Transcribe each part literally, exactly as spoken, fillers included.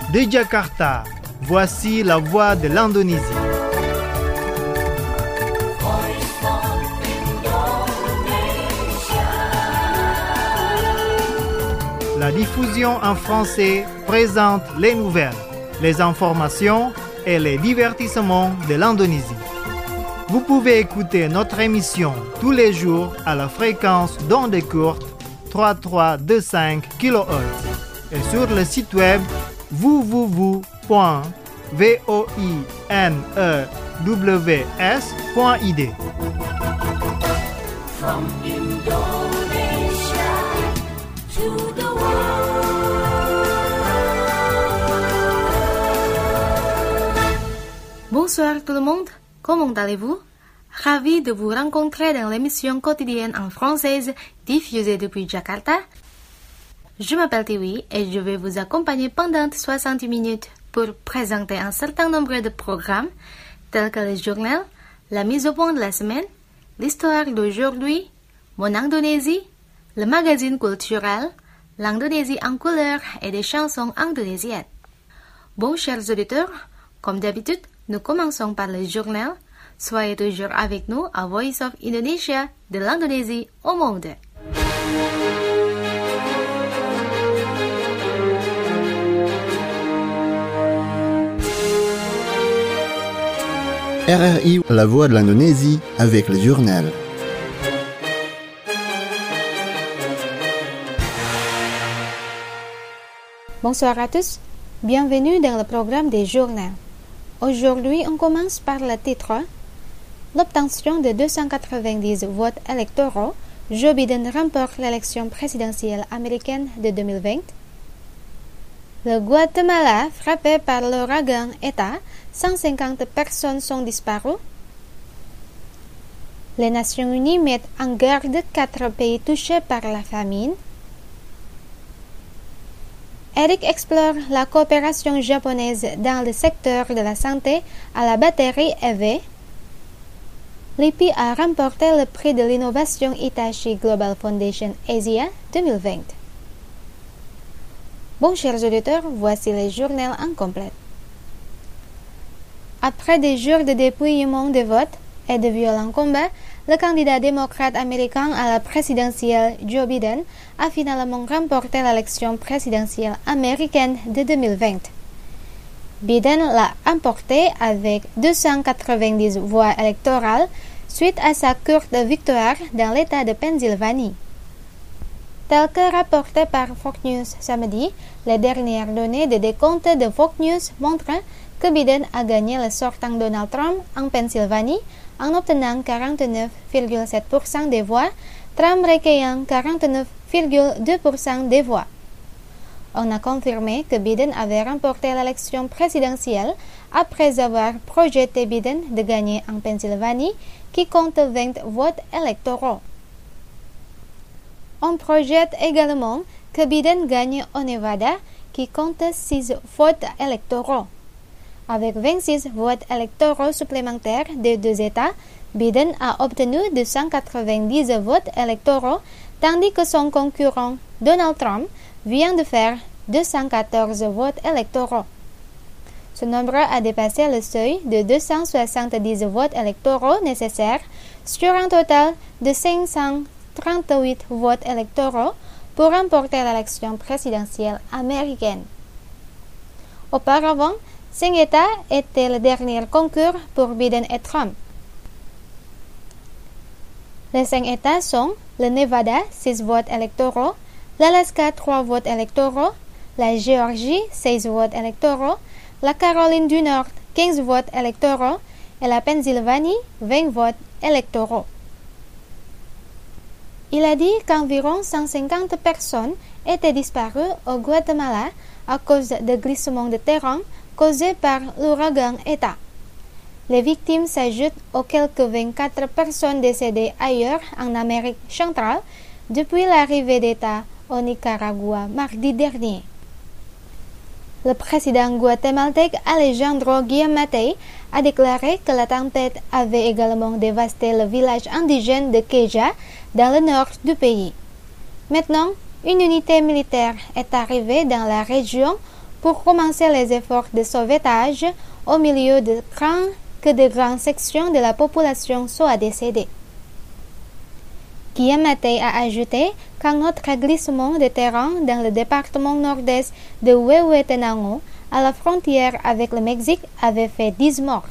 De Jakarta, voici la voix de l'Indonésie. La diffusion en français présente les nouvelles, les informations et les divertissements de l'Indonésie. Vous pouvez écouter notre émission tous les jours à la fréquence d'onde courte trois mille trois cent vingt-cinq kilohertz et sur le site web w w w point voinews point i d. From Indonesia to the world. Bonsoir tout le monde, comment allez-vous? Ravi de vous rencontrer dans l'émission quotidienne en française diffusée depuis Jakarta. Je m'appelle Tiwi et je vais vous accompagner pendant soixante minutes pour présenter un certain nombre de programmes tels que le journal, la mise au point de la semaine, l'histoire d'aujourd'hui, mon Indonésie, le magazine culturel, l'Indonésie en couleur et des chansons indonésiennes. Bon, chers auditeurs, comme d'habitude, nous commençons par le journal. Soyez toujours avec nous à Voice of Indonesia de l'Indonésie au monde. R R I, la voix de l'Indonésie, avec le journal. Bonsoir à tous, bienvenue dans le programme des journaux. Aujourd'hui, on commence par le titre. L'obtention de deux cent quatre-vingt-dix votes électoraux, Joe Biden remporte l'élection présidentielle américaine de deux mille vingt. Le Guatemala, frappé par l'ouragan Eta, cent cinquante personnes sont disparues. Les Nations Unies mettent en garde quatre pays touchés par la famine. Eric explore la coopération japonaise dans le secteur de la santé à la batterie E V. L I P I a remporté le prix de l'innovation Hitachi Global Foundation Asia deux mille vingt. Bon, chers auditeurs, voici les journaux en complet. Après des jours de dépouillement de votes et de violents combats, le candidat démocrate américain à la présidentielle Joe Biden a finalement remporté l'élection présidentielle américaine de deux mille vingt. Biden l'a emporté avec deux cent quatre-vingt-dix voix électorales suite à sa courte victoire dans l'État de Pennsylvanie. Tel que rapporté par Fox News samedi, les dernières données de décompte de Fox News montrent que Biden a gagné le sortant Donald Trump en Pennsylvanie en obtenant quarante-neuf virgule sept pour cent des voix, Trump recueillant quarante-neuf virgule deux pour cent des voix. On a confirmé que Biden avait remporté l'élection présidentielle après avoir projeté Biden de gagner en Pennsylvanie, qui compte vingt votes électoraux. On projette également que Biden gagne au Nevada, qui compte six votes électoraux. Avec vingt-six votes électoraux supplémentaires des deux États, Biden a obtenu deux cent quatre-vingt-dix votes électoraux, tandis que son concurrent Donald Trump vient de faire deux cent quatorze votes électoraux. Ce nombre a dépassé le seuil de deux cent soixante-dix votes électoraux nécessaires sur un total de cinq cent trente-huit votes électoraux pour remporter l'élection présidentielle américaine. Auparavant, cinq États étaient le dernier concours pour Biden et Trump. Les cinq États sont le Nevada, six votes électoraux, l'Alaska, trois votes électoraux, la Géorgie, seize votes électoraux, la Caroline du Nord, quinze votes électoraux et la Pennsylvanie, vingt votes électoraux. Il a dit qu'environ cent cinquante personnes étaient disparues au Guatemala à cause de glissements de terrain causés par l'ouragan Eta. Les victimes s'ajoutent aux quelques vingt-quatre personnes décédées ailleurs en Amérique centrale depuis l'arrivée d'État au Nicaragua mardi dernier. Le président guatémaltèque Alejandro Giammattei a déclaré que la tempête avait également dévasté le village indigène de Queja dans le nord du pays. Maintenant, une unité militaire est arrivée dans la région pour commencer les efforts de sauvetage au milieu de craintes que de grandes sections de la population soient décédées. Guillaume Mattei a ajouté qu'un autre glissement de terrain dans le département nord-est de Huehuetenango, à la frontière avec le Mexique, avait fait dix morts.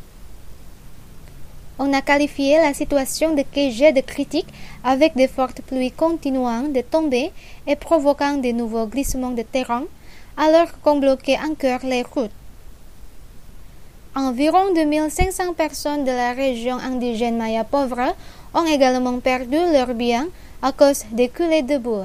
On a qualifié la situation de jet de critique avec de fortes pluies continuant de tomber et provoquant de nouveaux glissements de terrain, alors qu'on bloquait encore les routes. Environ deux mille cinq cents personnes de la région indigène Maya pauvre ont également perdu leurs biens à cause des coulées de boue.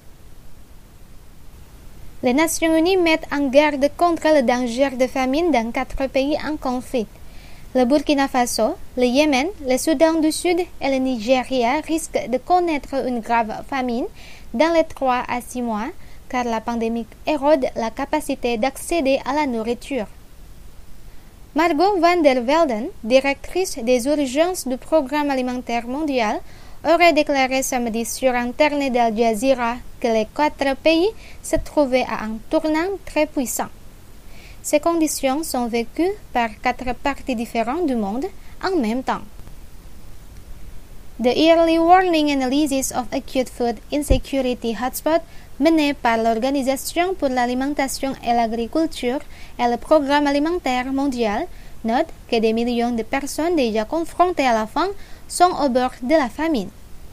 Les Nations Unies mettent en garde contre le danger de famine dans quatre pays en conflit. Le Burkina Faso, le Yémen, le Soudan du Sud et le Nigeria risquent de connaître une grave famine dans les trois à six mois, car la pandémie érode la capacité d'accéder à la nourriture. Margot van der Velden, directrice des urgences du Programme alimentaire mondial, aurait déclaré samedi sur Internet d'Al Jazeera que les quatre pays se trouvaient à un tournant très puissant. Ces conditions sont vécues par quatre parties différentes du monde en même temps. The Yearly Warning Analysis of Acute Food Insecurity Hotspot, mené par l'Organisation pour l'alimentation et l'agriculture et le Programme alimentaire mondial, note que des millions de personnes déjà confrontées à la faim sont au bord de la famine.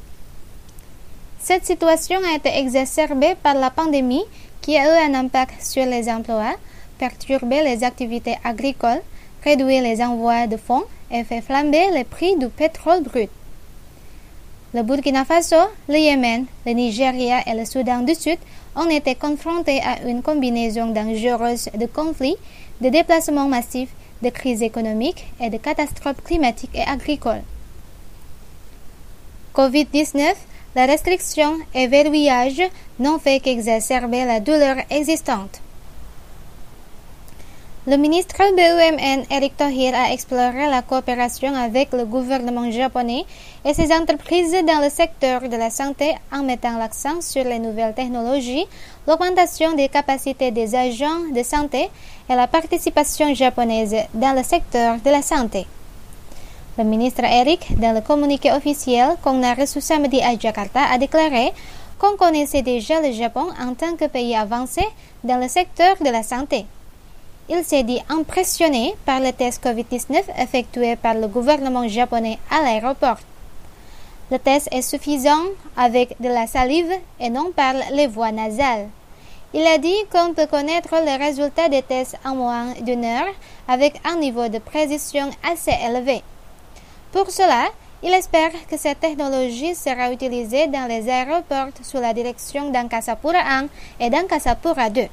Cette situation a été exacerbée par la pandémie qui a eu un impact sur les emplois, perturbé les activités agricoles, réduit les envois de fonds et fait flamber les prix du pétrole brut. Le Burkina Faso, le Yémen, le Nigeria et le Soudan du Sud ont été confrontés à une combinaison dangereuse de conflits, de déplacements massifs, de crises économiques et de catastrophes climatiques et agricoles. covid dix-neuf, la restriction et verrouillage n'ont fait qu'exacerber la douleur existante. Le ministre B U M N Eric Thohir a exploré la coopération avec le gouvernement japonais et ses entreprises dans le secteur de la santé en mettant l'accent sur les nouvelles technologies, l'augmentation des capacités des agents de santé et la participation japonaise dans le secteur de la santé. Le ministre Eric, dans le communiqué officiel qu'on a reçu samedi à Jakarta, a déclaré qu'on connaissait déjà le Japon en tant que pays avancé dans le secteur de la santé. Il s'est dit impressionné par le test covid dix-neuf effectué par le gouvernement japonais à l'aéroport. Le test est suffisant avec de la salive et non par les voies nasales. Il a dit qu'on peut connaître les résultats des tests en moins d'une heure avec un niveau de précision assez élevé. Pour cela, il espère que cette technologie sera utilisée dans les aéroports sous la direction d'Angkasa Pura un et d'Angkasa Pura deux.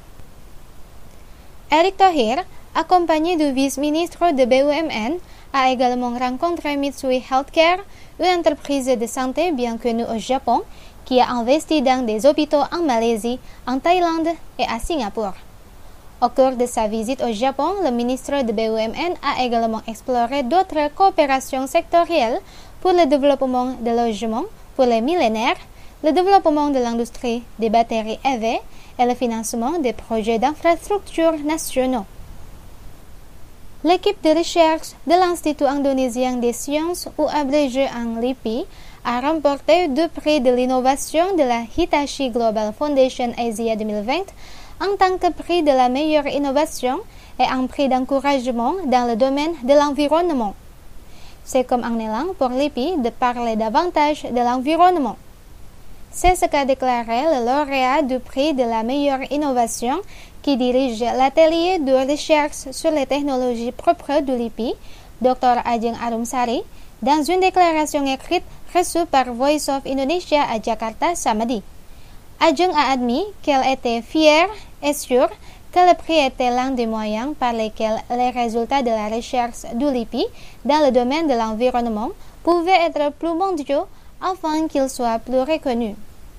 Eric Thohir, accompagné du vice-ministre de B U M N, a également rencontré Mitsui Healthcare, une entreprise de santé bien connue au Japon, qui a investi dans des hôpitaux en Malaisie, en Thaïlande et à Singapour. Au cours de sa visite au Japon, le ministre de B U M N a également exploré d'autres coopérations sectorielles pour le développement des logements pour les millénaires, le développement de l'industrie des batteries E V et le financement des projets d'infrastructures nationaux. L'équipe de recherche de l'Institut indonésien des sciences, ou abrégé en L I P I, a remporté deux prix de l'innovation de la Hitachi Global Foundation Asia deux mille vingt en tant que prix de la meilleure innovation et un prix d'encouragement dans le domaine de l'environnement. C'est comme un élan pour l'I P I de parler davantage de l'environnement. C'est ce qu'a déclaré le lauréat du prix de la meilleure innovation qui dirige l'atelier de recherche sur les technologies propres de l'I P I, docteur Ajeng Arumsari, dans une déclaration écrite reçue par Voice of Indonesia à Jakarta samedi. Ajeng a admis qu'elle était fière et sûre que le prix était l'un des moyens par lesquels les résultats de la recherche de l'I P I dans le domaine de l'environnement pouvaient être plus mondiaux afin qu'ils soient plus reconnus.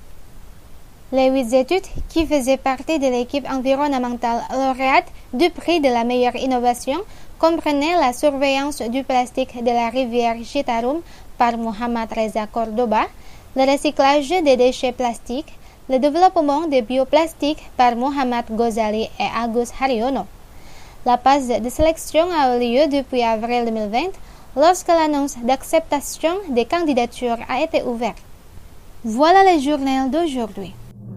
Les huit études qui faisaient partie de l'équipe environnementale lauréate du prix de la meilleure innovation comprenaient la surveillance du plastique de la rivière Citarum par Muhammad Reza Cordoba, le recyclage des déchets plastiques, Le développement des bioplastiques par Mohamed Ghazali et Agus Haryono. La phase de sélection a eu lieu depuis avril deux mille vingt, lorsque l'annonce d'acceptation des candidatures a été ouverte. Voilà le journal d'aujourd'hui.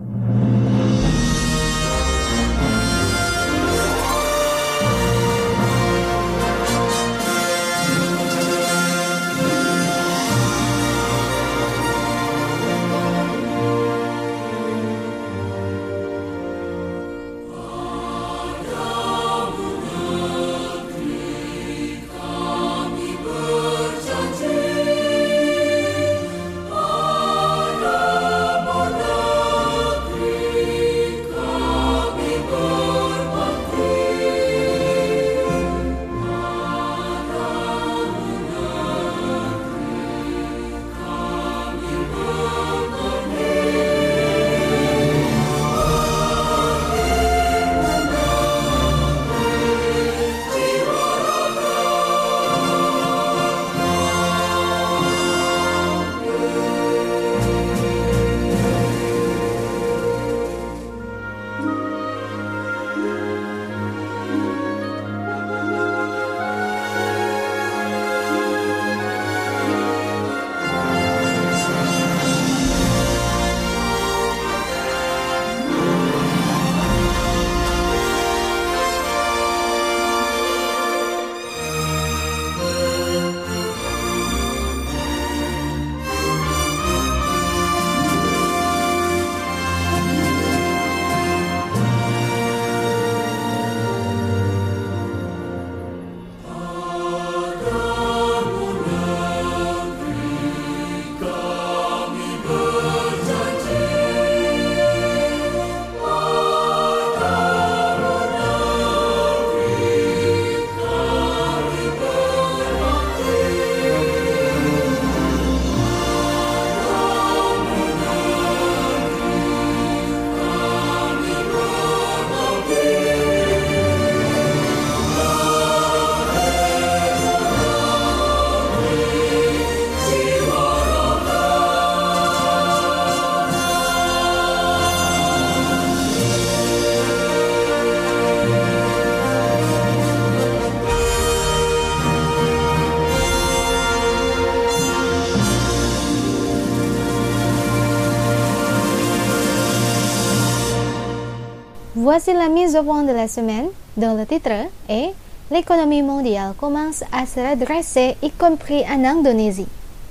Voici la mise au point de la semaine, dont le titre est « L'économie mondiale commence à se redresser, y compris en Indonésie ».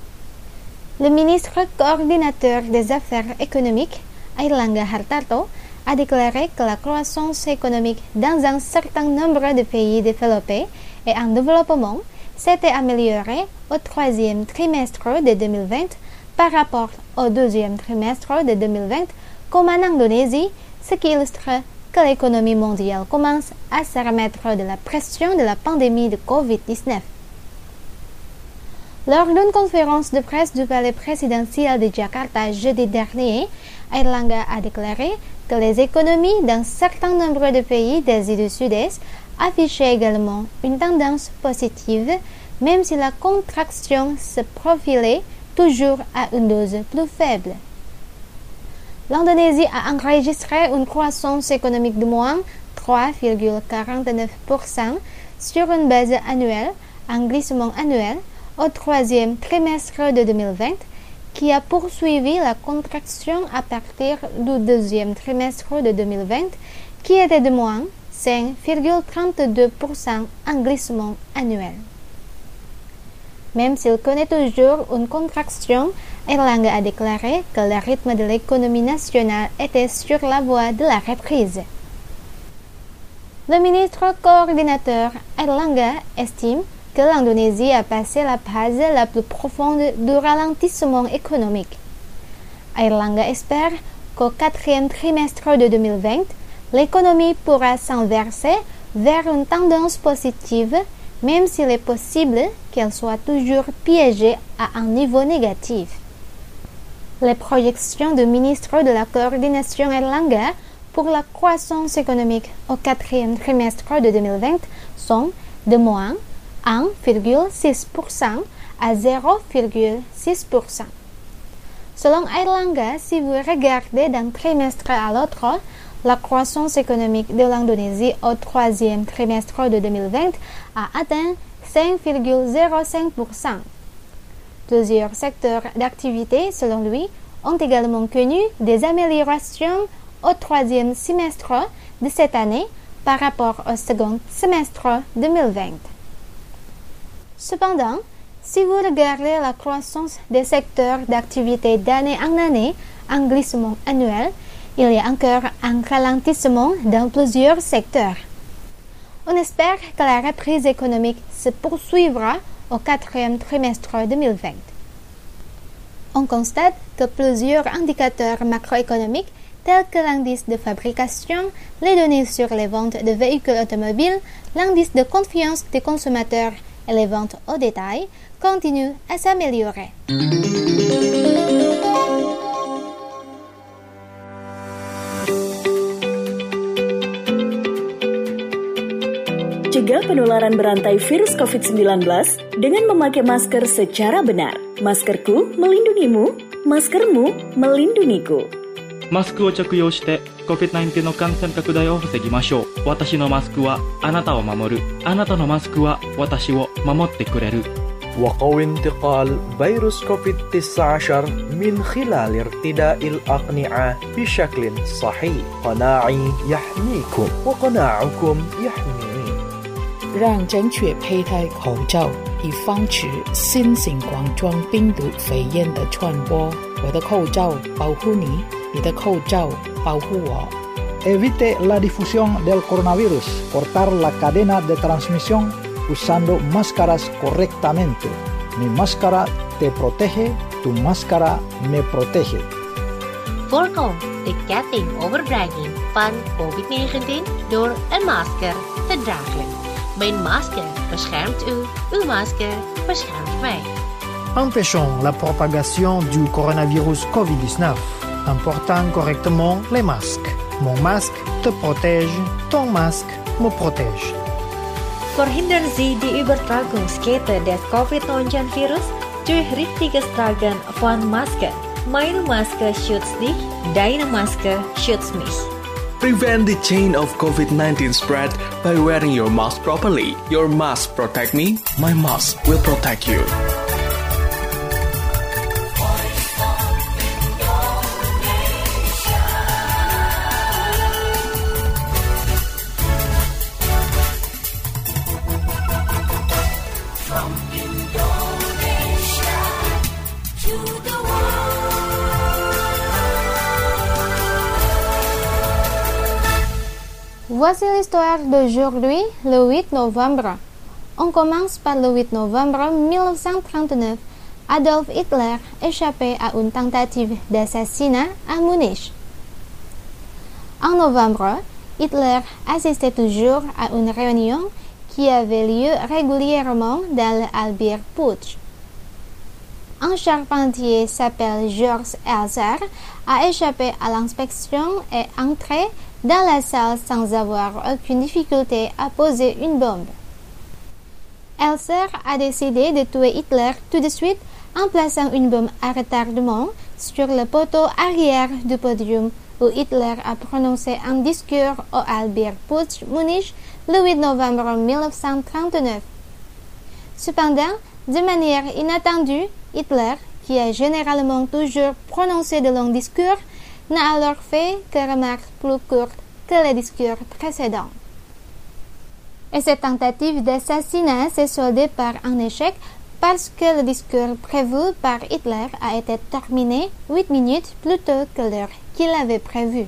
Le ministre coordinateur des affaires économiques, Airlangga Hartarto, a déclaré que la croissance économique dans un certain nombre de pays développés et en développement s'était améliorée au troisième trimestre de deux mille vingt par rapport au deuxième trimestre de deux mille vingt, comme en Indonésie, ce qui illustre que l'économie mondiale commence à se remettre de la pression de la pandémie de covid dix-neuf. Lors d'une conférence de presse du palais présidentiel de Jakarta jeudi dernier, Airlangga a déclaré que les économies d'un certain nombre de pays d'Asie du Sud-Est affichaient également une tendance positive, même si la contraction se profilait toujours à une dose plus faible. L'Indonésie a enregistré une croissance économique de moins trois virgule quarante-neuf pour cent sur une base annuelle, un glissement annuel, au troisième trimestre de deux mille vingt, qui a poursuivi la contraction à partir du deuxième trimestre de deux mille vingt, qui était de moins cinq virgule trente-deux pour cent en glissement annuel. Même s'il connaît toujours une contraction, Airlangga a déclaré que le rythme de l'économie nationale était sur la voie de la reprise. Le ministre coordinateur Airlangga estime que l'Indonésie a passé la phase la plus profonde du ralentissement économique. Airlangga espère qu'au quatrième trimestre de deux mille vingt, l'économie pourra s'inverser vers une tendance positive, même s'il est possible qu'elle soit toujours piégée à un niveau négatif. Les projections du ministre de la coordination Airlangga pour la croissance économique au quatrième trimestre de deux mille vingt sont de moins un virgule six pour cent à zéro virgule six pour cent. Selon Airlangga, si vous regardez d'un trimestre à l'autre, la croissance économique de l'Indonésie au troisième trimestre de deux mille vingt a atteint cinq virgule zéro cinq pour cent. Plusieurs secteurs d'activité, selon lui, ont également connu des améliorations au troisième semestre de cette année par rapport au second semestre deux mille vingt. Cependant, si vous regardez la croissance des secteurs d'activité d'année en année en glissement annuel, il y a encore un ralentissement dans plusieurs secteurs. On espère que la reprise économique se poursuivra au quatrième trimestre deux mille vingt. On constate que plusieurs indicateurs macroéconomiques tels que l'indice de fabrication, les données sur les ventes de véhicules automobiles, l'indice de confiance des consommateurs et les ventes au détail continuent à s'améliorer. Cegah penularan berantai virus covid sembilan belas dengan memakai masker secara benar. Maskerku melindungimu, maskermu melindungiku. マスクを着用して コビッドナインティーン の感染拡大を防ぎましょう。私のマスクはあなたを守る。あなたのマスクは私を守ってくれる。 وقوي انتقال فيروس كوفيد تسعة عشر من خلال ارتداء الأقنعة بشكل صحيح. قناعي يحميكم وقناعكم يحميني. 让正确佩戴口罩，以防止新型冠状病毒肺炎的传播。我的口罩保护你，你的口罩保护我。 Evite la difusión del coronavirus. Cortar la cadena de transmisión usando máscaras correctamente. Mi máscara te protege, tu máscara me protege. Voorkom de ketting overdraging van covid negentien door een masker te dragen. Mijn masker beschermt u, uw masker beschermt mij. Empêchons la propagation du coronavirus covid dix-neuf en portant correctement les masques. Mon masque te protège, ton masque me protège. Verhindern Sie die Übertragungskette des covid neunzehn virus durch richtiges Tragen von Masken. Meine Maske schützt dich, deine Maske schützt mich. Prevent the chain of covid nineteen spread by wearing your mask properly. Your mask protect me, my mask will protect you. Voici l'histoire d'aujourd'hui, le huit novembre. On commence par le huit novembre mille neuf cent trente-neuf. Adolf Hitler échappait à une tentative d'assassinat à Munich. En novembre, Hitler assistait toujours à une réunion qui avait lieu régulièrement dans le Albert-Putsch. Un charpentier s'appelle Georges Elser a échappé à l'inspection et entré dans la salle sans avoir aucune difficulté à poser une bombe. Elser a décidé de tuer Hitler tout de suite en plaçant une bombe à retardement sur le poteau arrière du podium où Hitler a prononcé un discours au Albert-Putsch Munich le huit novembre mille neuf cent trente-neuf. Cependant, de manière inattendue, Hitler, qui a généralement toujours prononcé de longs discours, n'a alors fait que remarques plus courtes que les discours précédents. Et cette tentative d'assassinat s'est soldée par un échec parce que le discours prévu par Hitler a été terminé huit minutes plus tôt que l'heure qu'il avait prévue.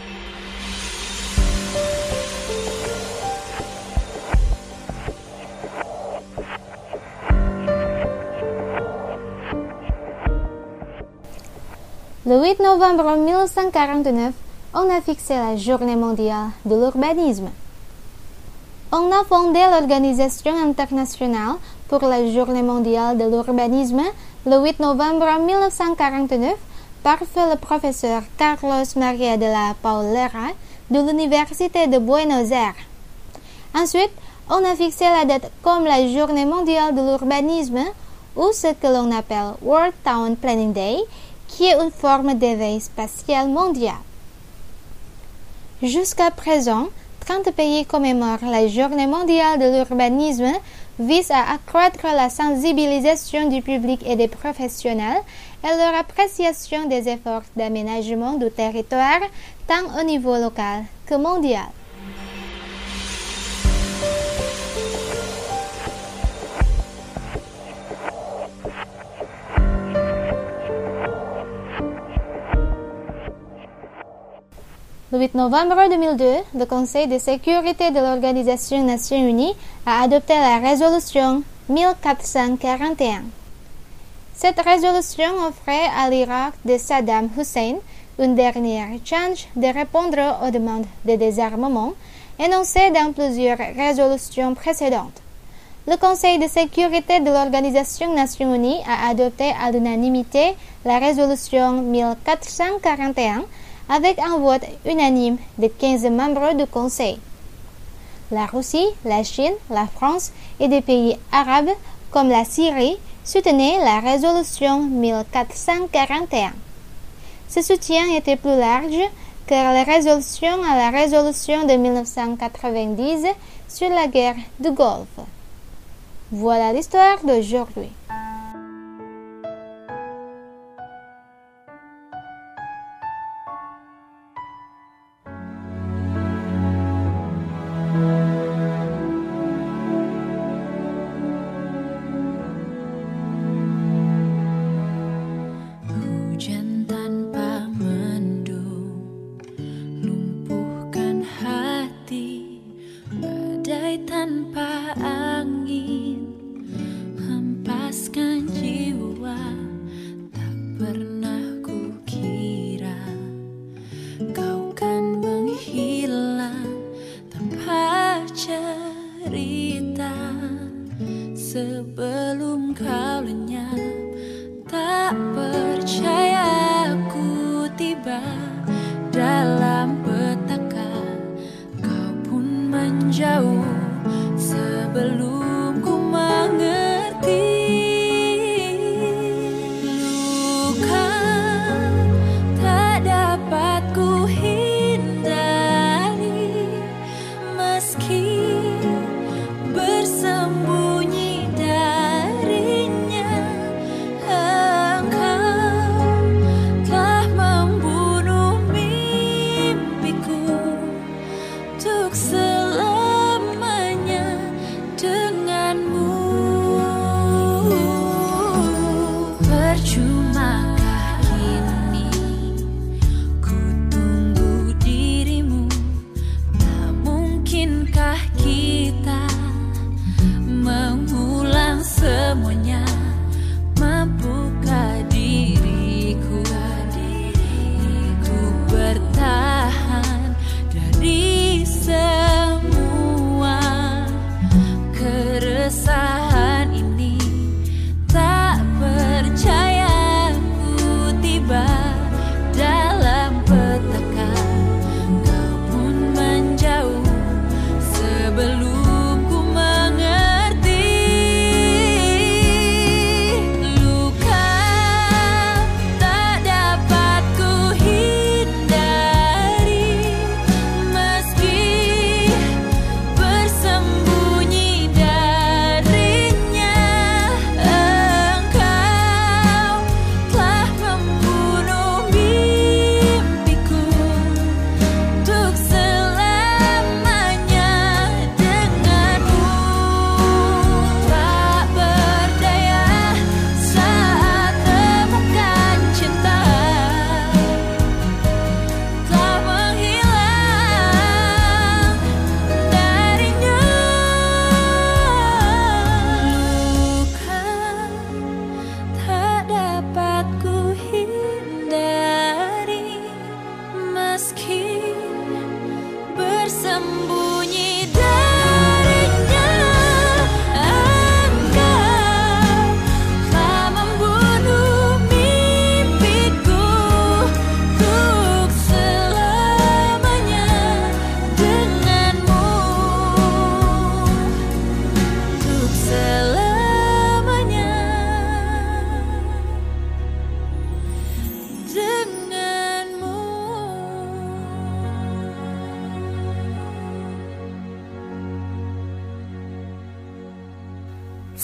Le huit novembre mille neuf cent quarante-neuf, on a fixé la Journée mondiale de l'urbanisme. On a fondé l'Organisation internationale pour la Journée mondiale de l'urbanisme le huit novembre mille neuf cent quarante-neuf par le professeur Carlos Maria de la Paulera de l'Université de Buenos Aires. Ensuite, on a fixé la date comme la Journée mondiale de l'urbanisme ou ce que l'on appelle World Town Planning Day, qui est une forme d'éveil spatial mondial. Jusqu'à présent, trente pays commémorent la Journée mondiale de l'urbanisme, vise à accroître la sensibilisation du public et des professionnels et leur appréciation des efforts d'aménagement du territoire, tant au niveau local que mondial. Le huit novembre deux mille deux, le Conseil de sécurité de l'Organisation des Nations Unies a adopté la résolution mille quatre cent quarante et un. Cette résolution offrait à l'Irak de Saddam Hussein une dernière chance de répondre aux demandes de désarmement énoncées dans plusieurs résolutions précédentes. Le Conseil de sécurité de l'Organisation des Nations Unies a adopté à l'unanimité la résolution mille quatre cent quarante et un avec un vote unanime de quinze membres du Conseil. La Russie, la Chine, la France et des pays arabes comme la Syrie soutenaient la résolution mille quatre cent quarante et un. Ce soutien était plus large que la résolution à la résolution de mille neuf cent quatre-vingt-dix sur la guerre du Golfe. Voilà l'histoire d'aujourd'hui. Sebelum kau lenyap, tak percaya aku tiba dalam petaka. Kau pun menjauh sebelum ku mengerti. Luka tak dapat ku hindari, meski bersembunyi darinya.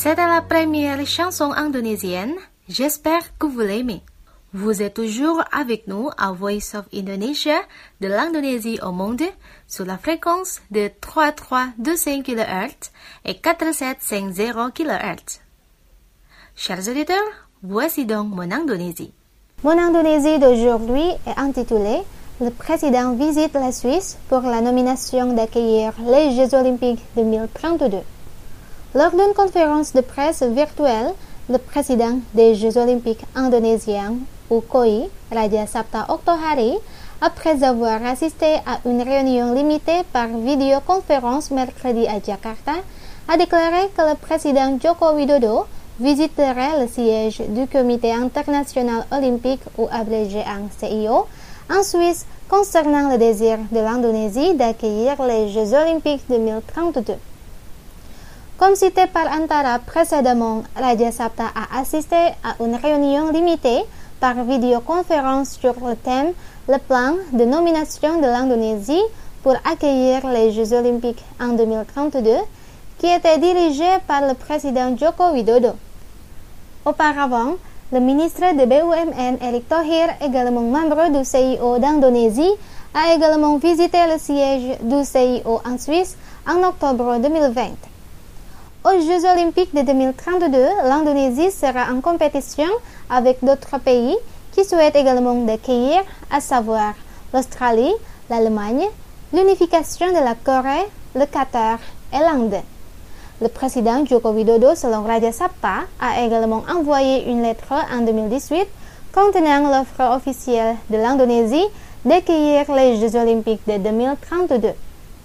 C'était la première chanson indonésienne. J'espère que vous l'aimez. Vous êtes toujours avec nous à Voice of Indonesia de l'Indonésie au monde sur la fréquence de trois mille trois cent vingt-cinq kilohertz et quatre mille sept cent cinquante kilohertz. Chers auditeurs, voici donc mon Indonésie. Mon Indonésie d'aujourd'hui est intitulée Le président visite la Suisse pour la nomination d'accueillir les Jeux Olympiques deux mille trente-deux. Lors d'une conférence de presse virtuelle, le président des Jeux Olympiques indonésiens, U K O I, Raja Sabta Oktohari, après avoir assisté à une réunion limitée par vidéoconférence mercredi à Jakarta, a déclaré que le président Joko Widodo visiterait le siège du Comité international olympique ou abrégé en C I O en Suisse concernant le désir de l'Indonésie d'accueillir les Jeux Olympiques deux mille trente-deux. Comme cité par Antara précédemment, Raja Sabta a assisté à une réunion limitée par vidéoconférence sur le thème le plan de nomination de l'Indonésie pour accueillir les Jeux Olympiques en deux mille trente-deux, qui était dirigé par le président Joko Widodo. Auparavant, le ministre de B U M N Erick Thohir, également membre du C I O d'Indonésie, a également visité le siège du C I O en Suisse en octobre deux mille vingt. Aux Jeux Olympiques de deux mille trente-deux, l'Indonésie sera en compétition avec d'autres pays qui souhaitent également d'accueillir, à savoir l'Australie, l'Allemagne, l'unification de la Corée, le Qatar et l'Inde. Le président Joko Widodo, selon Raja Sabta, a également envoyé une lettre en deux mille dix-huit contenant l'offre officielle de l'Indonésie d'accueillir les Jeux Olympiques de deux mille trente-deux.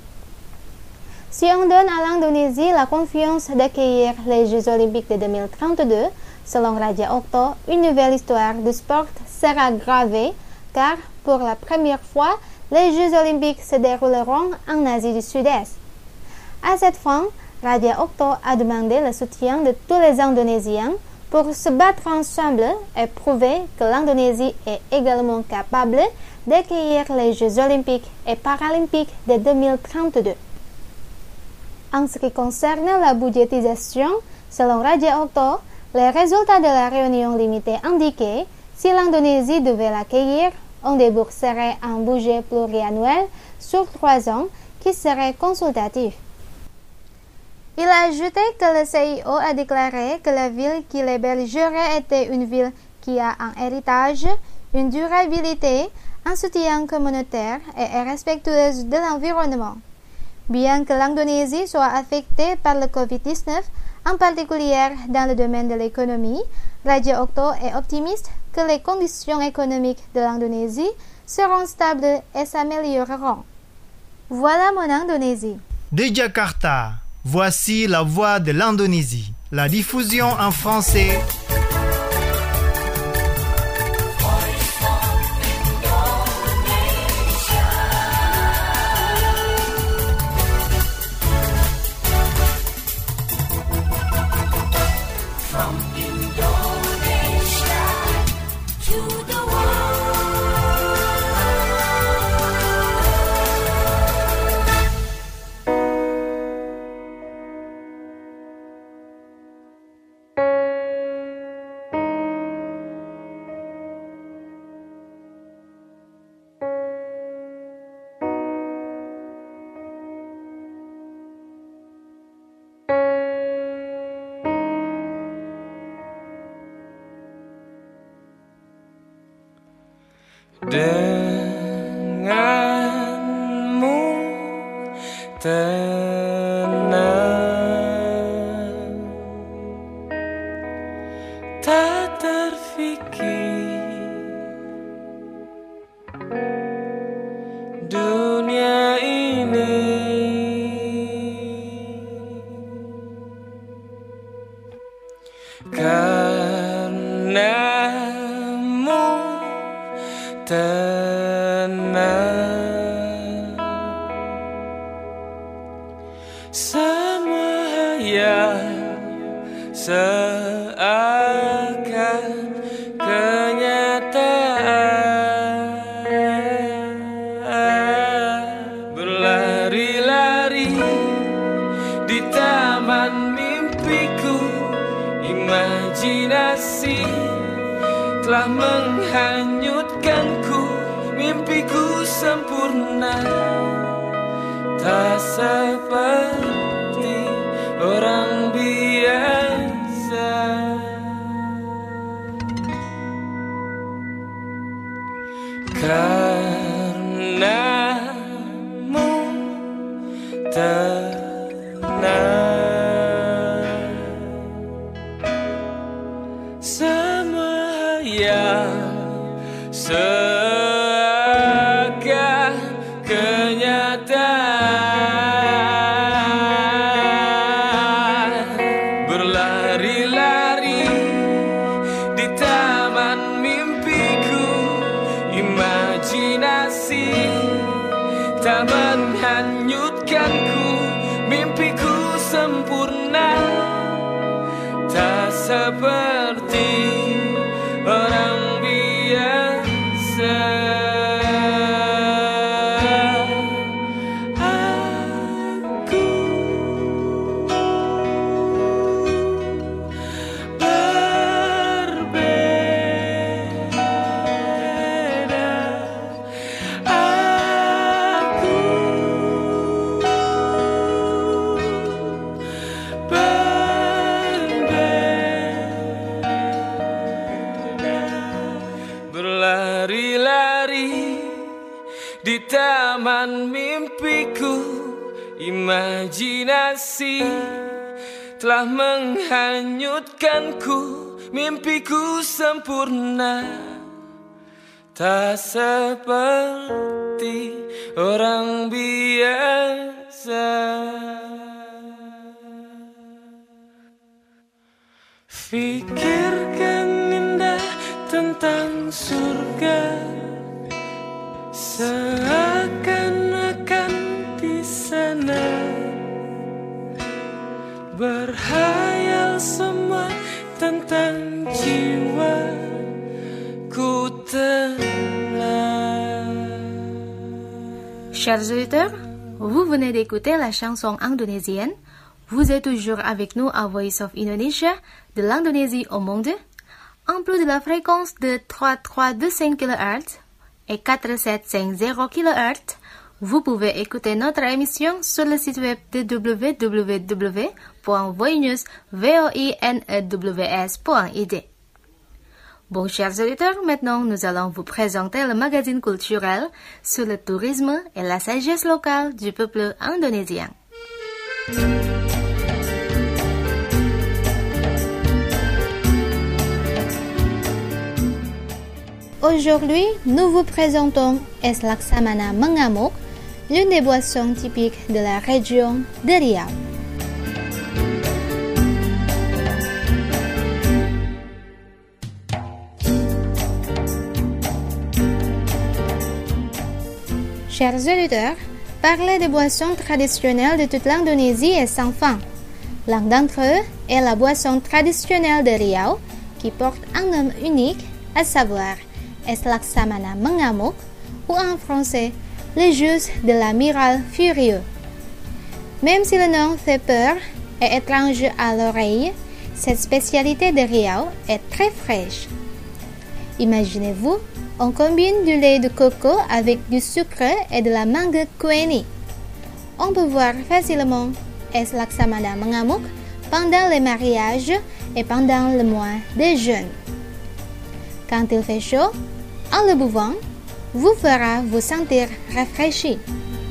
Si on donne à l'Indonésie la confiance d'accueillir les Jeux Olympiques de deux mille trente-deux, selon Raja Okto, une nouvelle histoire du sport sera gravée, car pour la première fois, les Jeux Olympiques se dérouleront en Asie du Sud-Est. À cette fin, Raja Okto a demandé le soutien de tous les Indonésiens pour se battre ensemble et prouver que l'Indonésie est également capable d'accueillir les Jeux Olympiques et Paralympiques de deux mille trente-deux. En ce qui concerne la budgétisation, selon Raja Okto, les résultats de la réunion limitée indiquaient si l'Indonésie devait l'accueillir, on débourserait un budget pluriannuel sur trois ans qui serait consultatif. Il a ajouté que le C I O a déclaré que la ville qui l'hébergerait était une ville qui a un héritage, une durabilité, un soutien communautaire et est respectueuse de l'environnement. Bien que l'Indonésie soit affectée par le covid dix-neuf, en particulier dans le domaine de l'économie, Raja Okto est optimiste que les conditions économiques de l'Indonésie seront stables et s'amélioreront. Voilà mon Indonésie. De Jakarta, voici la voix de l'Indonésie. La diffusion en français. Denganmu tenang, tak terfikir dunia ini karenamu tenang, semua hayal seakan kenyataan, berlari-lari di taman mimpiku Imajinasi telah menghanyutkanku, mimpiku sempurna, tak seperti orang biasa. Karenamu tenang semua yang seakan kenyataan. Berlari-lari di taman mimpiku, imajinasi tak menghanyutkanku, mimpiku sempurna, tak seperti orang biasa. Aku berbeda, aku berlari-lari di taman mimpiku, imajinasi telah menghanyutkanku, mimpiku sempurna, tak seperti orang biasa. Fikirkan indah tentang surga, seakan-akan di sana berhayal semua tentang jiwa ku tenang. Chers auditeurs, vous venez d'écouter la chanson indonésienne. Vous êtes toujours avec nous à Voice of Indonesia, de l'Indonésie au monde. En plus de la fréquence de trois mille trois cent vingt-cinq kilohertz et quatre mille sept cent cinquante kilohertz, vous pouvez écouter notre émission sur le site web de w w w point voinews point i d. Bon, chers auditeurs, maintenant nous allons vous présenter le magazine culturel sur le tourisme et la sagesse locale du peuple indonésien. Aujourd'hui, nous vous présentons Es Laksamana Mengamuk, l'une des boissons typiques de la région de Riau. Chers auditeurs, parler des boissons traditionnelles de toute l'Indonésie est sans fin. L'un d'entre eux est la boisson traditionnelle de Riau, qui porte un nom unique, à savoir Es Laksamana Mengamuk, ou en français, le jus de l'amiral furieux. Même si le nom fait peur et étrange à l'oreille, cette spécialité de Riau est très fraîche. Imaginez-vous, on combine du lait de coco avec du sucre et de la mangue kueni. On peut voir facilement Es Laksamana Mengamuk pendant les mariages et pendant le mois des jeûnes. Quand il fait chaud, en le buvant, vous fera vous sentir rafraîchi.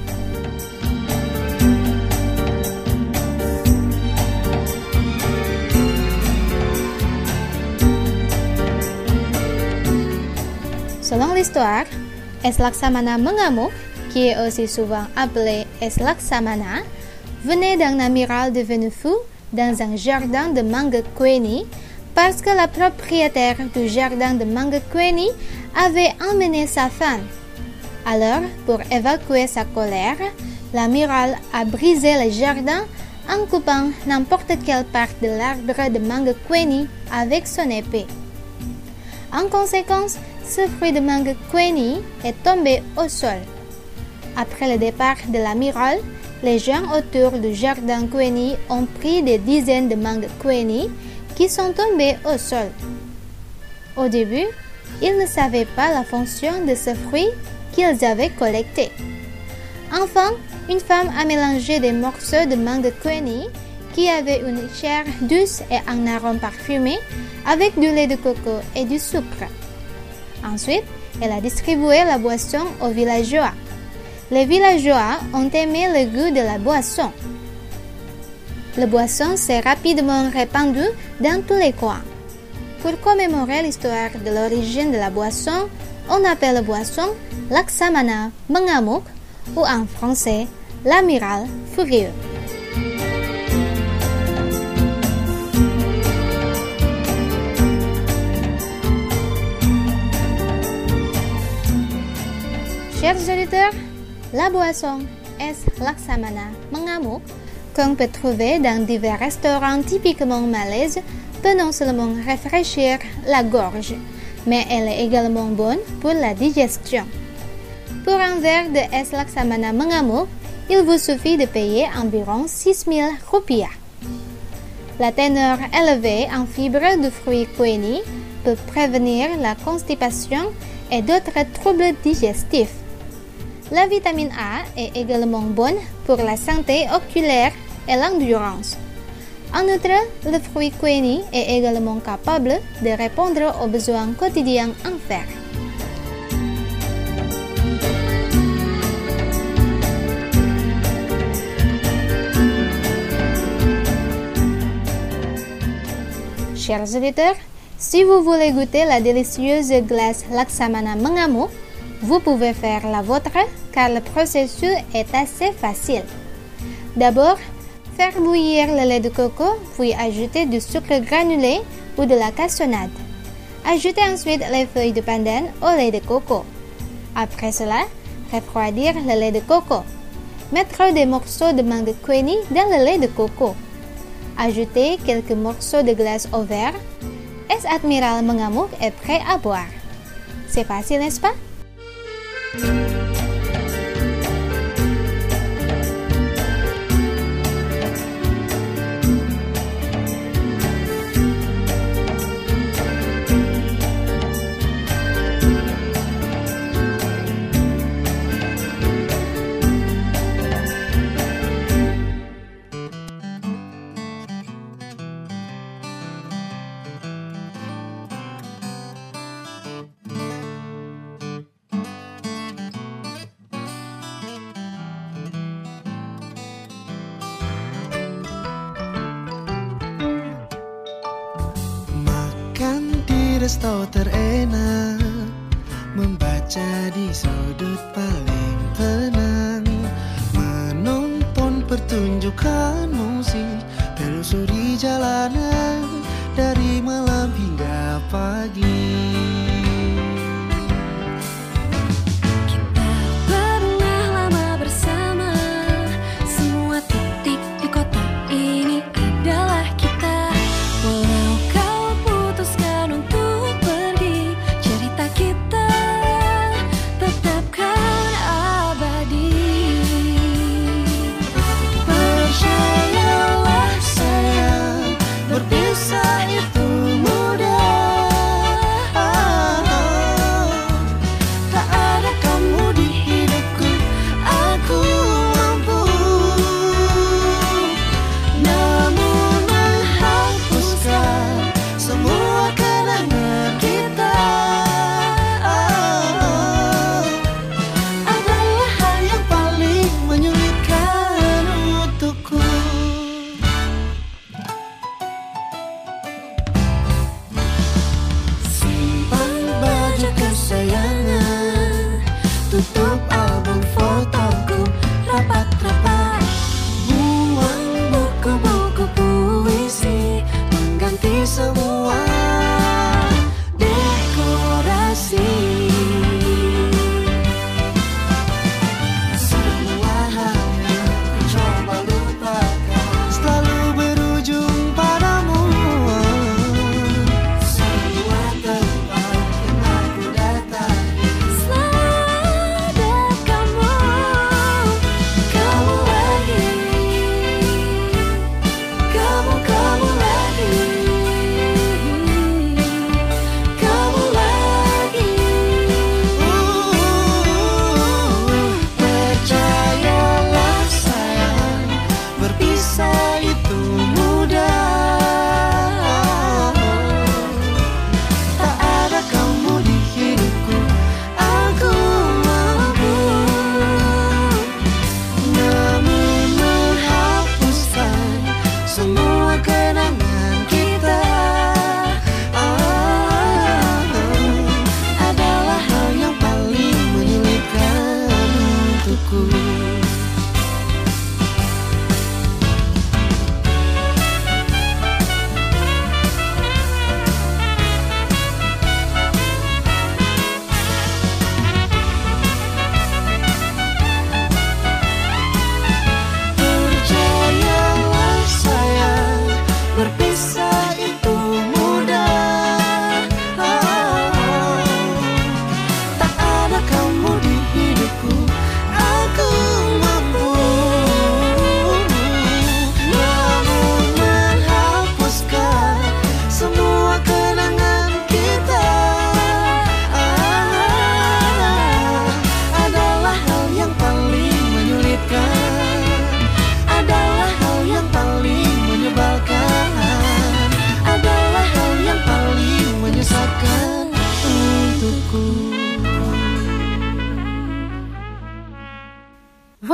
Selon l'histoire, Es Laksamana Mengamuk, qui est aussi souvent appelé Es Laksamana, venait d'un amiral devenu fou dans un jardin de mangue kueni parce que la propriétaire du jardin de mangue kueni avait emmené sa femme. Alors, pour évacuer sa colère, l'amiral a brisé le jardin en coupant n'importe quelle part de l'arbre de mangue kueni avec son épée. En conséquence, ce fruit de mangue kueni est tombé au sol. Après le départ de l'amiral, les gens autour du jardin kueni ont pris des dizaines de mangue kueni qui sont tombés au sol. Au début, ils ne savaient pas la fonction de ce fruit qu'ils avaient collecté. Enfin, une femme a mélangé des morceaux de mangue queni qui avaient une chair douce et un arôme parfumé avec du lait de coco et du sucre. Ensuite, elle a distribué la boisson aux villageois. Les villageois ont aimé le goût de la boisson. La boisson s'est rapidement répandue dans tous les coins. Pour commémorer l'histoire de l'origine de la boisson, on appelle la boisson Laksamana mengamuk ou en français l'amiral furieux. Chers auditeurs, la boisson es Laksamana mengamuk qu'on peut trouver dans divers restaurants typiquement malaises peut non seulement rafraîchir la gorge, mais elle est également bonne pour la digestion. Pour un verre de es Laksamana mengamuk, il vous suffit de payer environ six mille rupiah. La teneur élevée en fibres de fruits queni peut prévenir la constipation et d'autres troubles digestifs. La vitamine A est également bonne pour la santé oculaire et l'endurance. En outre, le fruit queni est également capable de répondre aux besoins quotidiens en fer. Chers auditeurs, si vous voulez goûter la délicieuse glace Laksamana mengamuk, vous pouvez faire la vôtre car le processus est assez facile. D'abord, faire bouillir le lait de coco, puis ajouter du sucre granulé ou de la cassonade. Ajoutez ensuite les feuilles de pandan au lait de coco. Après cela, refroidir le lait de coco. Mettre des morceaux de mangue queni dans le lait de coco. Ajoutez quelques morceaux de glace au verre. Es Admiral mengamuk est prêt à boire. C'est facile, n'est-ce pas? Resto terenak, membaca di sudut paling tenang, menonton pertunjukan musik, telusuri jalanan dari malam hingga pagi. Kita pernah lama bersama, semua titik di kota ini adalah kita. Walau kau putuskan untuk pergi, cerita kita tetapkan abadi. Percayalah sayang, berpisah itu mudah. Tak ada kamu di hidupku, aku mampu. Namun menghapuskan semua kenangan kita adalah hal yang paling menyulitkan untukku. Simpan baju kesayangan, tutup album fotoku rapat-rapat, buang buku-buku puisi, mengganti semua dekorasi. Semua hal yang ku coba lupakan selalu berujung padamu. Semua tempat yang aku datangi selalu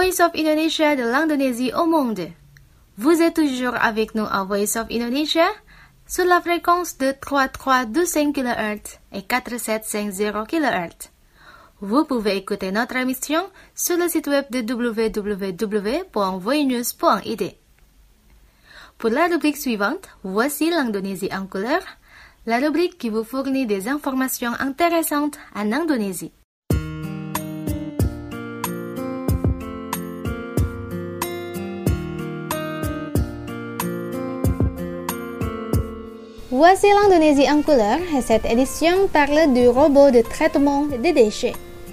Voice of Indonesia de l'Indonésie au monde. Vous êtes toujours avec nous à Voice of Indonesia sur la fréquence de trois trois deux cinq kilohertz et quatre sept cinq zéro kilohertz. Vous pouvez écouter notre émission sur le site web de w w w point voinews point i d. Pour la rubrique suivante, voici l'Indonésie en couleur, la rubrique qui vous fournit des informations intéressantes en Indonésie. Voici l'Indonésie en couleur et cette édition parle du robot de traitement des déchets.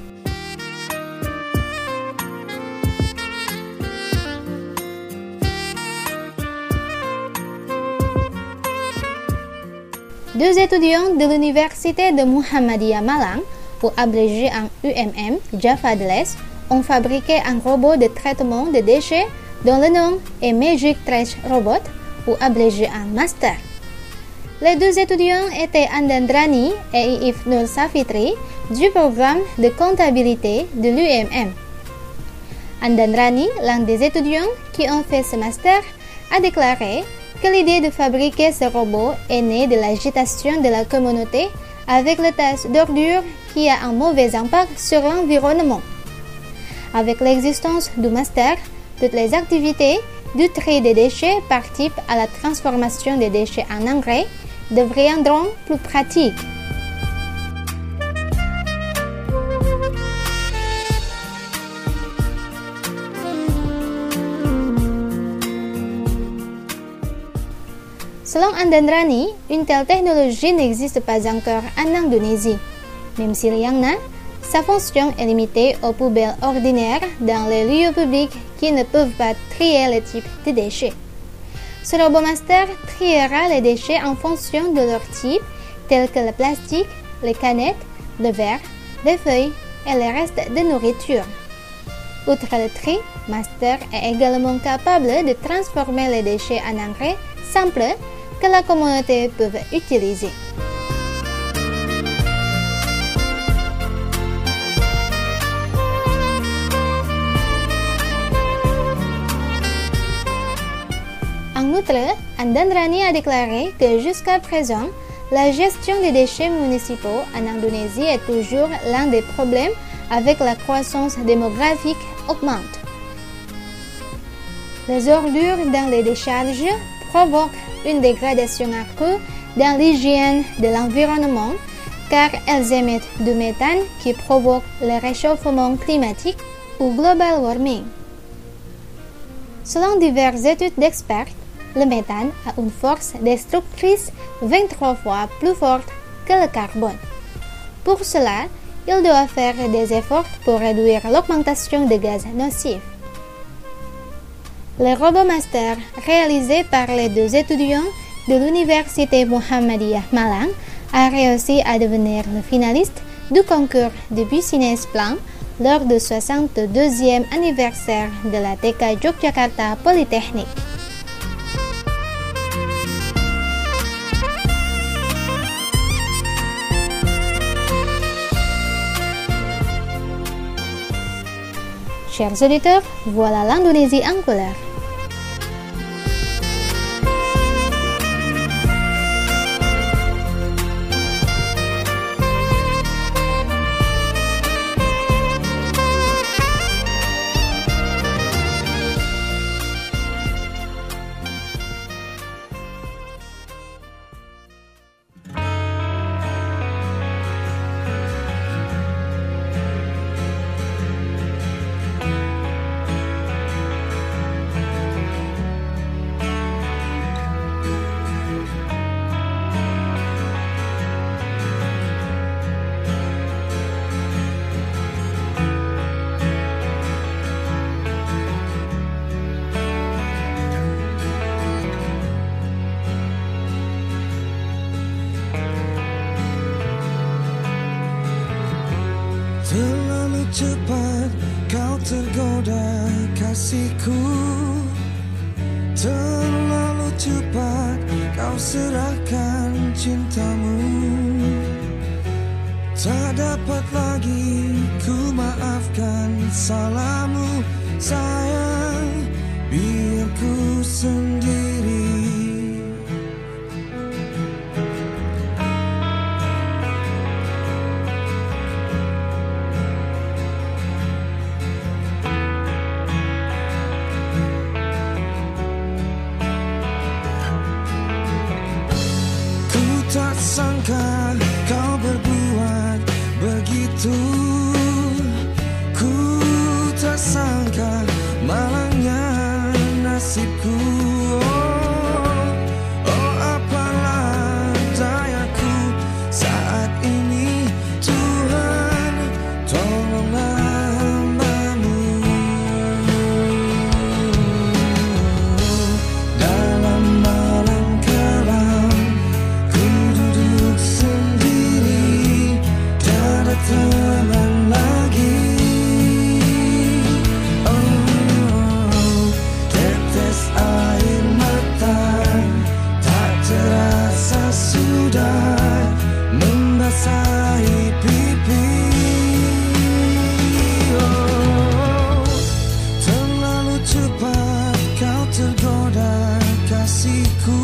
Deux étudiants de l'université de Muhammadiyah Malang, ou abrégé en U M M, Java de l'Est, ont fabriqué un robot de traitement des déchets dont le nom est Magic Trash Robot, ou abrégé en Master. Les deux étudiants étaient Andandrani et Iif Nur Safitri du programme de comptabilité de l'U M M. Andandrani, l'un des étudiants qui ont fait ce master, a déclaré que l'idée de fabriquer ce robot est née de l'agitation de la communauté avec le tas d'ordures qui a un mauvais impact sur l'environnement. Avec l'existence du master, toutes les activités du tri des déchets participent à la transformation des déchets en engrais deviendront plus pratiques. Selon Andandrani, une telle technologie n'existe pas encore en Indonésie. Même s'il y en a, sa fonction est limitée aux poubelles ordinaires dans les lieux publics qui ne peuvent pas trier le type de déchets. Ce robot master triera les déchets en fonction de leur type, tels que le plastique, les canettes, le verre, les feuilles et les restes de nourriture. Outre le tri, Master est également capable de transformer les déchets en engrais simples que la communauté peut utiliser. En outre, Andandrani a déclaré que jusqu'à présent, la gestion des déchets municipaux en Indonésie est toujours l'un des problèmes avec la croissance démographique augmente. Les ordures dans les décharges provoquent une dégradation accrue dans l'hygiène de l'environnement car elles émettent du méthane qui provoque le réchauffement climatique ou global warming. Selon diverses études d'experts, le méthane a une force destructrice vingt-trois fois plus forte que le carbone. Pour cela, il doit faire des efforts pour réduire l'augmentation des gaz nocifs. Le robot master réalisé par les deux étudiants de l'université Muhammadiyah Malang a réussi à devenir le finaliste du concours de Business Plan lors du soixante-deuxième anniversaire de la T K Yogyakarta Polytechnique. Chers auditeurs, voilà l'Indonésie en couleur. Terlalu cepat kau tergoda kasihku, terlalu cepat kau serahkan cintamu. Tak dapat lagi ku maafkan salahmu, sayang, biar ku sendiri. Ku tak sangka kau berbuat begitu. Ku tak sangka malangnya nasibku. Oh, oh apalah dayaku saat ini. Tuhan, tolonglah hamba-Mu. Dalam malam kelam ku duduk sendiri, tiada teman lagi. Air mata tak terasa sudah membasahi pipi. Oh, terlalu cepat kau tergoda kasihku.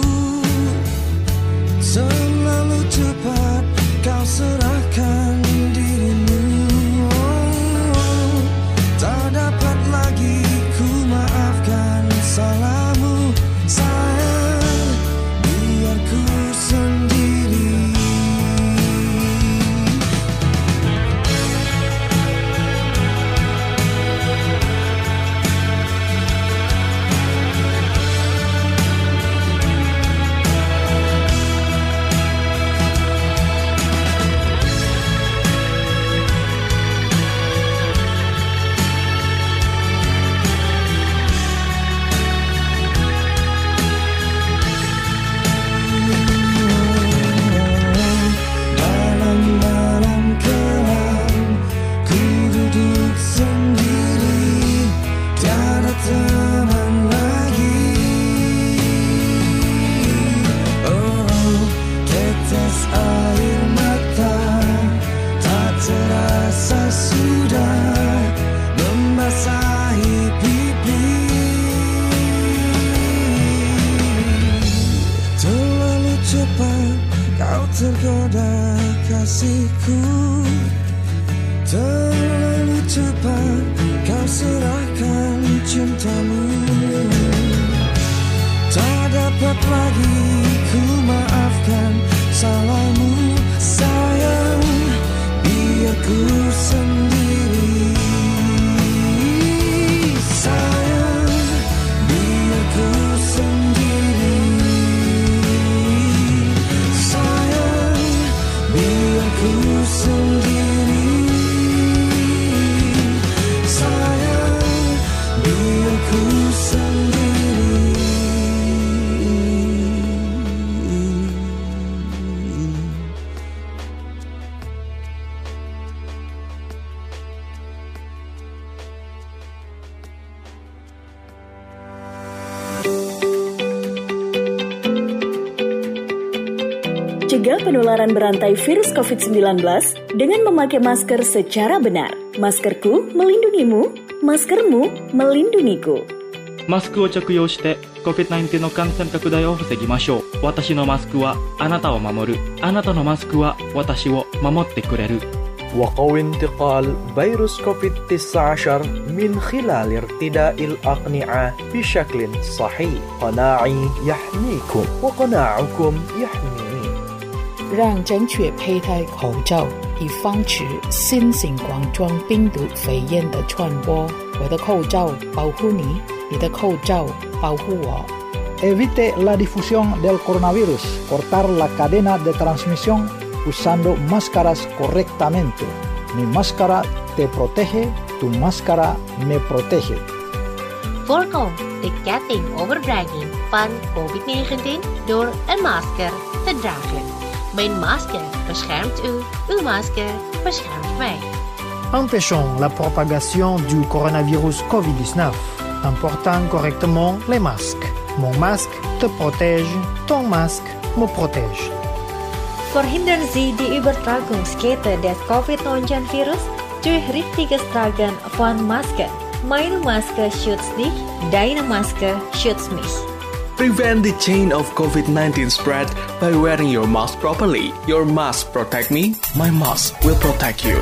Terlalu cepat kau serahkan dirimu. Oh, tak dapat lagi ku maafkan salahmu, sayang, biar ku sendiri. Tergoda kasihku, terlalu cepat kau serahkan cintamu. Tak dapat lagi ku maafkan salahmu, sayang, biar ku sendiri. Sayang, biar ku sendiri. Biar ku sendiri, sayang, biar ku sendiri. Cegah penularan berantai virus covid sembilan belas dengan memakai masker secara benar. Maskerku melindungimu, maskermu melindungiku. マスクを着用して コビッドナインティーン の感染拡大を防ぎましょう。私のマスクはあなたを守る。あなたのマスクは私を守ってくれる。 وقوي انتقال فيروس كوفيد تسعة عشر من خلال ارتداء الأقنعة بشكل صحيح. قناعي يحميكم وقناعكم يحميني. 让正确佩戴口罩，以防止新型冠状病毒肺炎的传播。我的口罩保护你，你的口罩保护我。 Evite la difusión del coronavirus. Cortar la cadena de transmisión usando máscaras correctamente. Mi máscara te protege, tu máscara me protege. Voorkom de ketting overdraging van covid negentien door een masker te dragen. Mijn masker beschermt u, uw masker beschermt mij. Empêchons la propagation du coronavirus covid dix-neuf en portant correctement les masques. Mon masque te protège, ton masque me protège. Verhindern Sie die Übertragungskette des covid neunzehn Virus durch richtiges Tragen von Masken. Meine Maske schützt dich, deine Maske schützt mich. Prevent the chain of COVID nineteen spread by wearing your mask properly. Your mask protect me, my mask will protect you.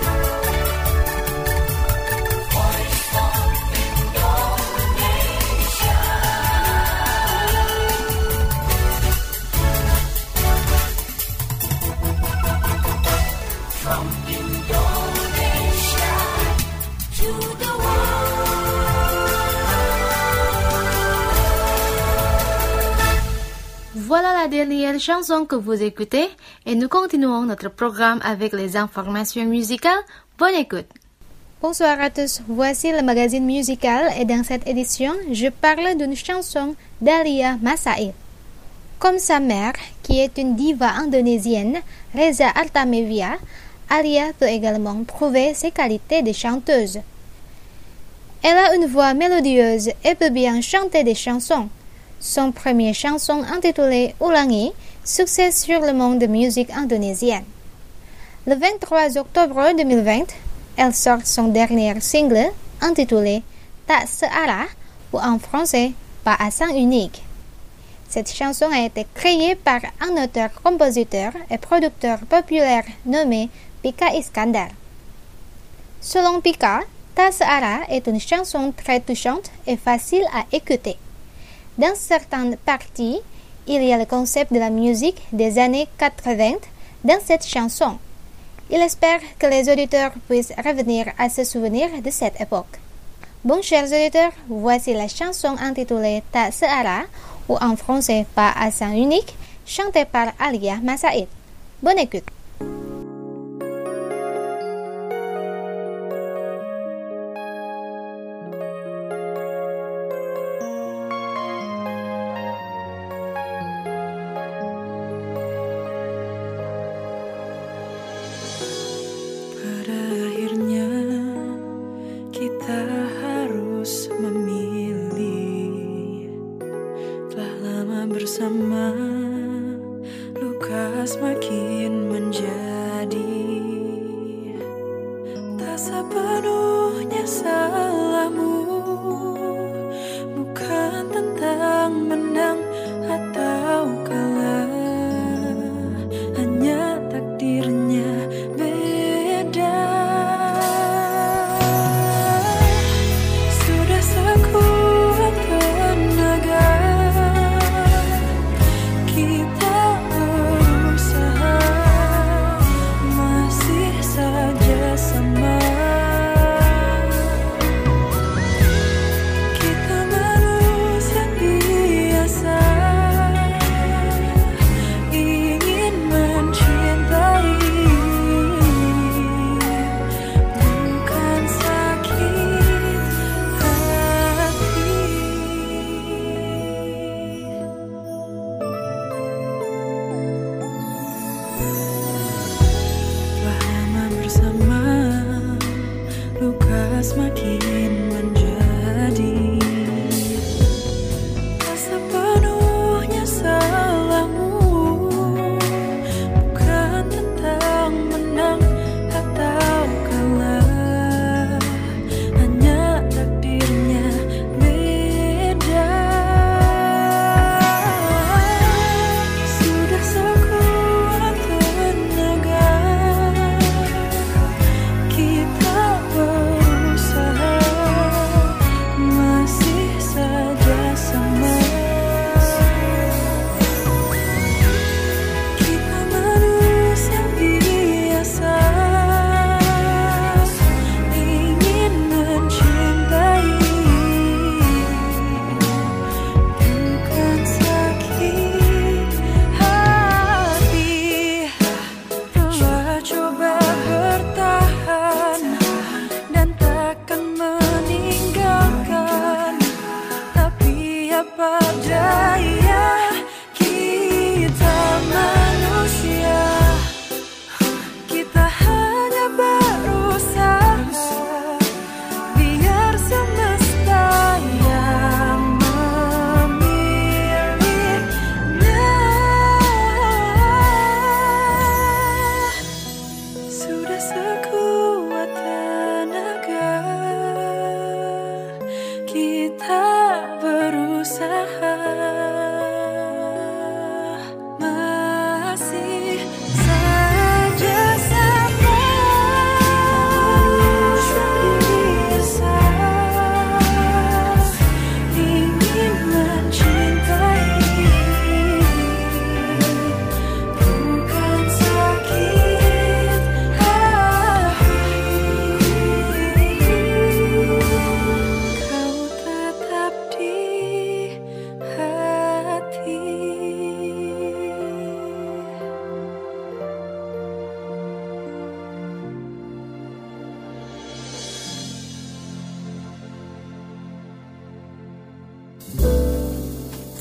Voilà la dernière chanson que vous écoutez et nous continuons notre programme avec les informations musicales. Bonne écoute. Bonsoir à tous, voici le magazine musical et dans cette édition, je parle d'une chanson d'Alia Massaid. Comme sa mère, qui est une diva indonésienne, Reza Artamevia, Alia peut également prouver ses qualités de chanteuse. Elle a une voix mélodieuse et peut bien chanter des chansons. Son premier chanson intitulée Ulangi, succès sur le monde de musique indonésienne. Le vingt-trois octobre deux mille vingt, elle sort son dernier single intitulé Tak Searah ou en français Pas à sens unique. Cette chanson a été créée par un auteur-compositeur et producteur populaire nommé Pika Iskandar. Selon Pika, Tak Searah est une chanson très touchante et facile à écouter. Dans certaines parties, il y a le concept de la musique des années quatre-vingts dans cette chanson. Il espère que les auditeurs puissent revenir à se souvenir de cette époque. Bon, chers auditeurs, voici la chanson intitulée Tak Searah ou en français Pas à sens unique, chantée par Alia Massaid. Bonne écoute. Bersama luka semakin menjadi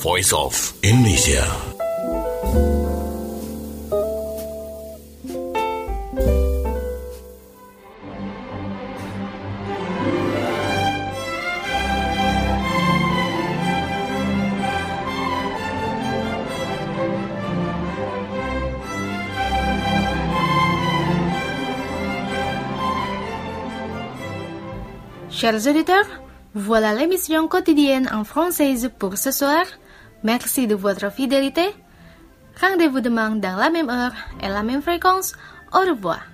Voice of Indonesia. Chers auditeurs, voilà l'émission quotidienne en française pour ce soir. Merci de votre fidélité. Rendez-vous demain dans la même heure et la même fréquence. Au revoir.